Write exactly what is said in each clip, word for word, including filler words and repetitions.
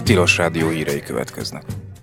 Tilos Rádió hírei következnek.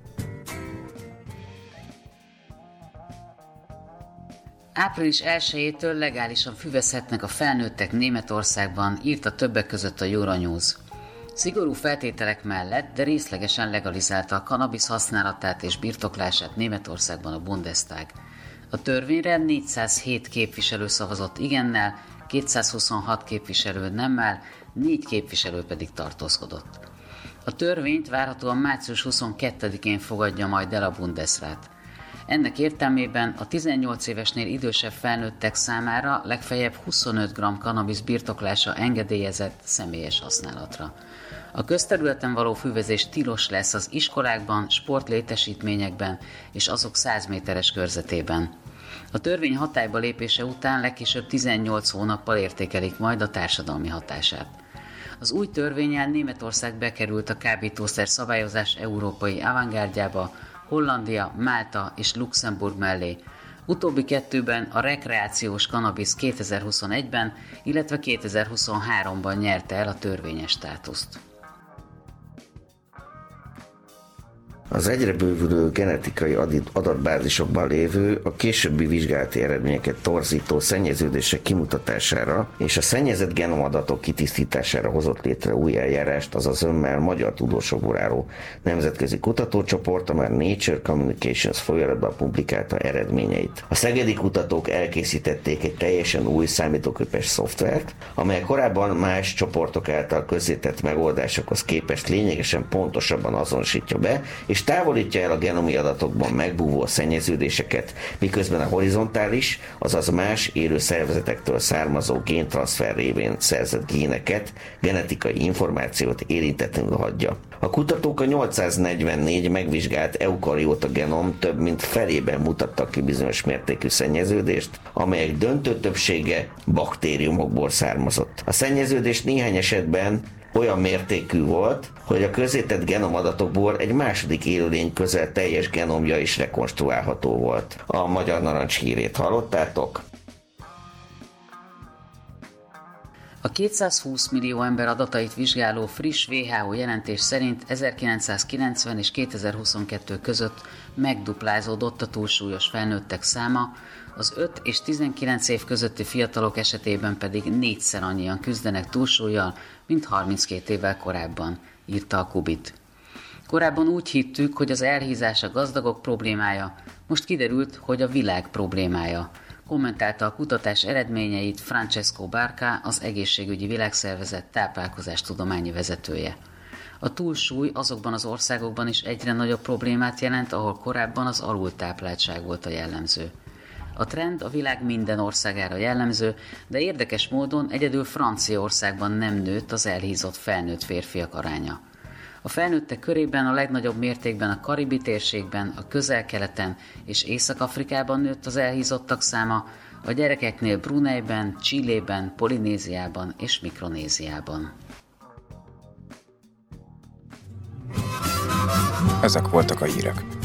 Április elsejétől legálisan füvezhetnek a felnőttek Németországban, írta többek között a Euronews. Szigorú feltételek mellett, de részlegesen legalizálta a kannabisz használatát és birtoklását Németországban a Bundestag. A törvényre négyszázhét képviselő szavazott igennel, kétszázhuszonhat képviselő nemmel, négy képviselő pedig tartózkodott. A törvényt várhatóan március huszonkettedikén fogadja majd el a Bundesrat. Ennek értelmében a tizennyolc évesnél idősebb felnőttek számára legfeljebb huszonöt gramm kannabisz birtoklása engedélyezett személyes használatra. A közterületen való füvezés tilos lesz az iskolákban, sportlétesítményekben és azok száz méteres körzetében. A törvény hatályba lépése után legkésőbb tizennyolc hónappal értékelik majd a társadalmi hatását. Az új törvénnyel Németország bekerült a kábítószer szabályozás európai avantgárdjába, Hollandia, Málta és Luxemburg mellé. Utóbbi kettőben a rekreációs kannabisz kétezer-huszonegyben, illetve kétezer-huszonháromban nyerte el a törvényes státuszt. Az egyre bővülő genetikai adatbázisokban lévő, a későbbi vizsgálati eredményeket torzító szennyeződések kimutatására és a szennyezett genomadatok kitisztítására hozott létre új eljárást, azaz ömmel magyar tudósokból álló nemzetközi kutatócsoport, amely Nature Communications folyóiratban publikálta eredményeit. A szegedi kutatók elkészítették egy teljesen új számítógépes szoftvert, amely korábban más csoportok által közzétett megoldásokhoz képest lényegesen pontosabban azonosítja be, és távolítja el a genomi adatokban megbúvó szennyeződéseket, miközben a horizontális, azaz más élő szervezetektől származó géntranszfer révén szerzett géneket, genetikai információt érintetlenül hagyja. A kutatók a nyolcszáznegyvennégy megvizsgált eukarióta genom több mint felében mutattak ki bizonyos mértékű szennyeződést, amelyek döntő többsége baktériumokból származott. A szennyeződés néhány esetben olyan mértékű volt, hogy a közzétett genomadatokból egy második élőlény közel teljes genomja is rekonstruálható volt. A Magyar Narancs hírét hallottátok? A kétszázhúsz millió ember adatait vizsgáló friss vé há o jelentés szerint ezerkilencszázkilencven és kétezer-huszonkettő között megduplázódott a túlsúlyos felnőttek száma, az öt és tizenkilenc év közötti fiatalok esetében pedig négyszer annyian küzdenek túlsúllyal, mint harminckét évvel korábban, írta a Kubit. Korábban úgy hittük, hogy az elhízás a gazdagok problémája, most kiderült, hogy a világ problémája, kommentálta a kutatás eredményeit Francesco Barca, az Egészségügyi Világszervezet táplálkozástudományi vezetője. A túlsúly azokban az országokban is egyre nagyobb problémát jelent, ahol korábban az alultápláltság volt a jellemző. A trend a világ minden országára jellemző, de érdekes módon egyedül Franciaországban nem nőtt az elhízott felnőtt férfiak aránya. A felnőttek körében a legnagyobb mértékben a Karibi térségben, a Közel-Keleten és Észak-Afrikában nőtt az elhízottak száma, a gyerekeknél Bruneiben, Chilében, Polinéziában és Mikronéziában. Ezek voltak a hírek.